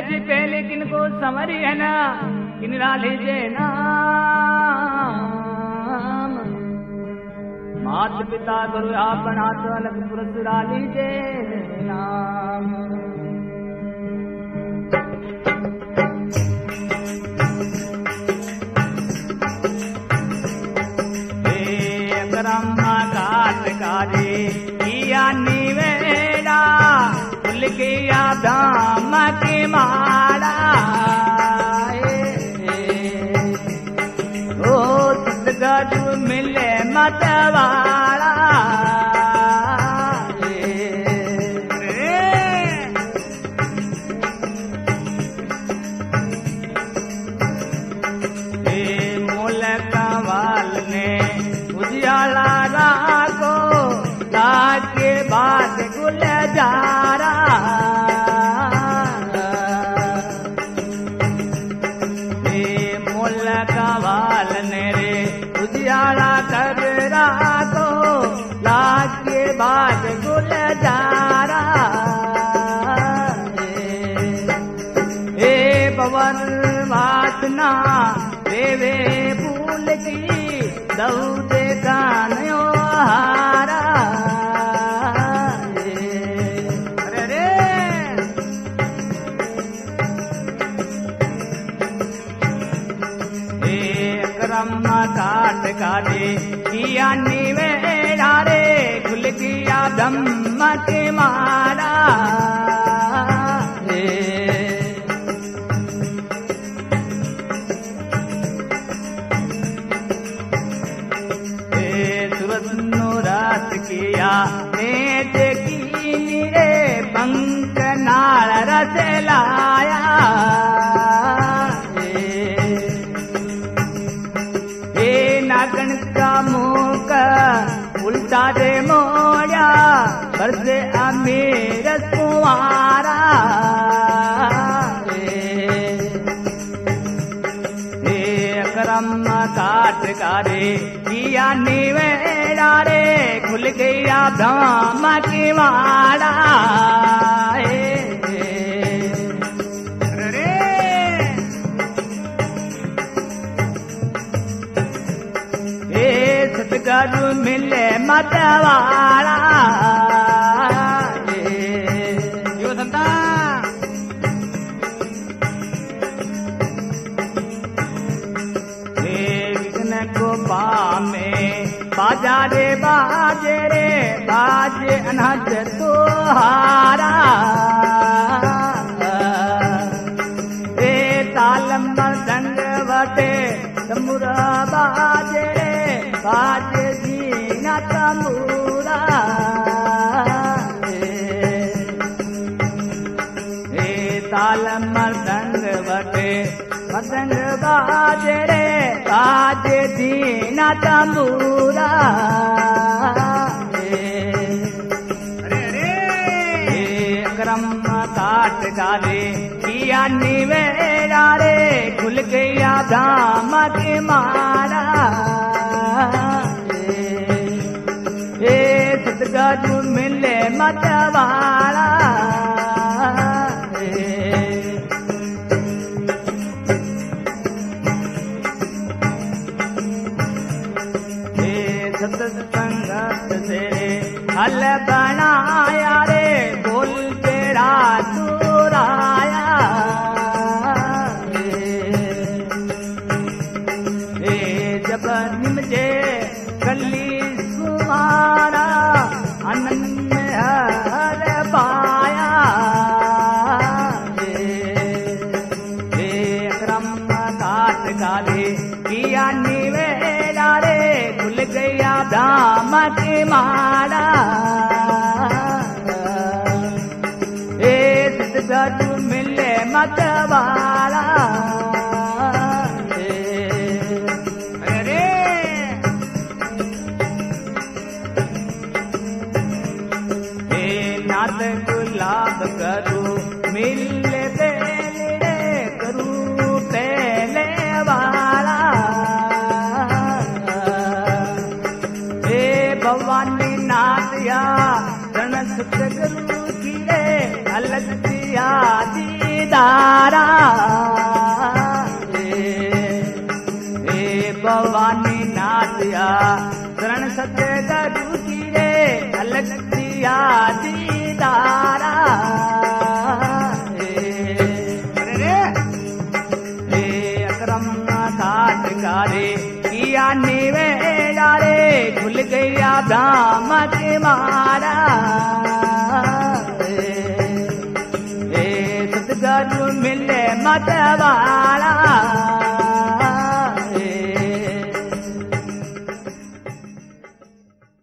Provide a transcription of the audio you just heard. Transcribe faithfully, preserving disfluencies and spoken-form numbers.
ऐसी पहले किनको समरी है ना किनरा लीजे नाम मात पिता गुरु आपन हाथ अलग पुरस्रा लीजे नाम ब्रह्मा घाट कारे किया निवेड़ा खुल गया धाम के मारा ओ सदगुरु मिले मतवाड़ा मूल कवाल ने उजियाला रागो लाज के बाद गुलजारा मूल कवाल ने रे उजियाला कर रागो लाज के बाद गुलजारा ए पवन वासना देवे फूल की दौदे गानो हारा अरे रे ब्रह्म काट काटे किया निवेड़ा रे खुल गया धम्म के मारा किया नेत की रे पंख नाल रस लाया ए नागन का मुख उल्टा दे मोड़ा बरसे अमीर कुंवारा ए करम काट कारे किया निवेड़ा रे खुल गया धाम की माड़ा रे ए सतगुरु मिले मतवाड़ा यो संता को पामे बाजा रे बाजे रे बाजे अनहद तुहारा ए तालम दंड वटे तमुरा बाजे रे बाजे जीना तमुरा ए तालम दंड वटे मदंग बाजे रे बाजे दीना तंबूरा अरे रे क्रम काट गाले किया निवेड़ा रे खुल गया धाम के मारा ए सतगुरु मिले मतवाड़ा सत्संगत से हल बनाया रे बोल तेरा तुराया ए जब निमजे कली सुमारा आनंद हर पाया ए क्रम काट गाले किया निवेड़ा रे खुल गया धाम के मारा ए सतगुरु मिले मतवाड़ा अरे ए नाथ गुलाब करू मिले बेले करू पहले वाला भवानी नाथ या रण सतगुरु की रे अलग दिया दी दीदारा भवानी नाथिया शरण सत्य गुरु की रे अलग दिया दीदारा रे अकरम घाट कारे किया निवे रे खुल गया धाम के मारा सतगुरु मिले मतवारा